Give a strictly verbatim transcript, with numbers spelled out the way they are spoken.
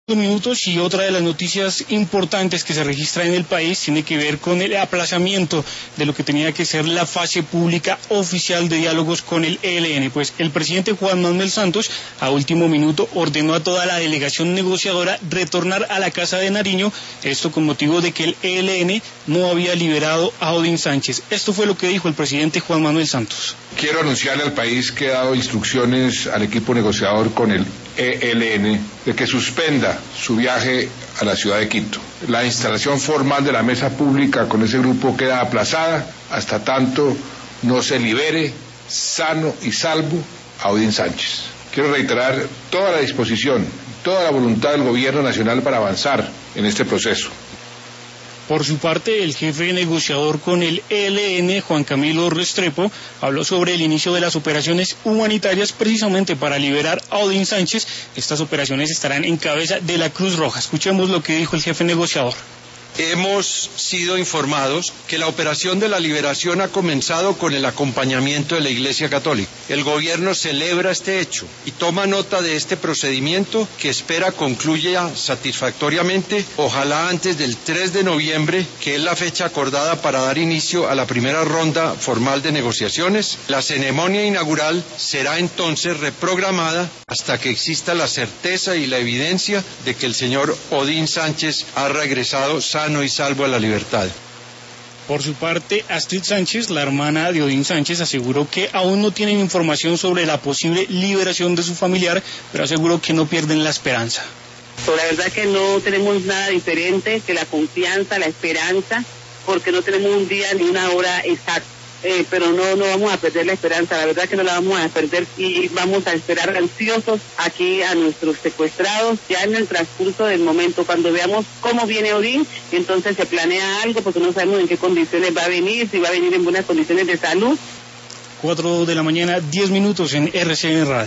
Minutos y otra de las noticias importantes que se registra en el país tiene que ver con el aplazamiento de lo que tenía que ser la fase pública oficial de diálogos con el E L N. Pues el presidente Juan Manuel Santos a último minuto ordenó a toda la delegación negociadora retornar a la Casa de Nariño, esto con motivo de que el E L N no había liberado a Odín Sánchez. Esto fue lo que dijo el presidente Juan Manuel Santos. Quiero anunciarle al país que he dado instrucciones al equipo negociador con el E L N de que suspenda su viaje a la ciudad de Quito. La instalación formal de la mesa pública con ese grupo queda aplazada hasta tanto no se libere sano y salvo a Odín Sánchez. Quiero reiterar toda la disposición, toda la voluntad del gobierno nacional para avanzar en este proceso. Por su parte, el jefe negociador con el E L N, Juan Camilo Restrepo, habló sobre el inicio de las operaciones humanitarias precisamente para liberar a Odín Sánchez. Estas operaciones estarán en cabeza de la Cruz Roja. Escuchemos lo que dijo el jefe negociador. Hemos sido informados que la operación de la liberación ha comenzado con el acompañamiento de la Iglesia Católica. El gobierno celebra este hecho y toma nota de este procedimiento que espera concluya satisfactoriamente, ojalá antes del tres de noviembre, que es la fecha acordada para dar inicio a la primera ronda formal de negociaciones. La ceremonia inaugural será entonces reprogramada hasta que exista la certeza y la evidencia de que el señor Odín Sánchez ha regresado sano y salvo a la libertad. Por su parte, Astrid Sánchez, la hermana de Odín Sánchez, aseguró que aún no tienen información sobre la posible liberación de su familiar, pero aseguró que no pierden la esperanza. La verdad que no tenemos nada diferente que la confianza, la esperanza, porque no tenemos un día ni una hora exacta. Eh, pero no no vamos a perder la esperanza, la verdad que no la vamos a perder y vamos a esperar ansiosos aquí a nuestros secuestrados. Ya en el transcurso del momento, cuando veamos cómo viene Odín, entonces se planea algo, porque no sabemos en qué condiciones va a venir, si va a venir en buenas condiciones de salud. Cuatro de la mañana, diez minutos en R C N Radio.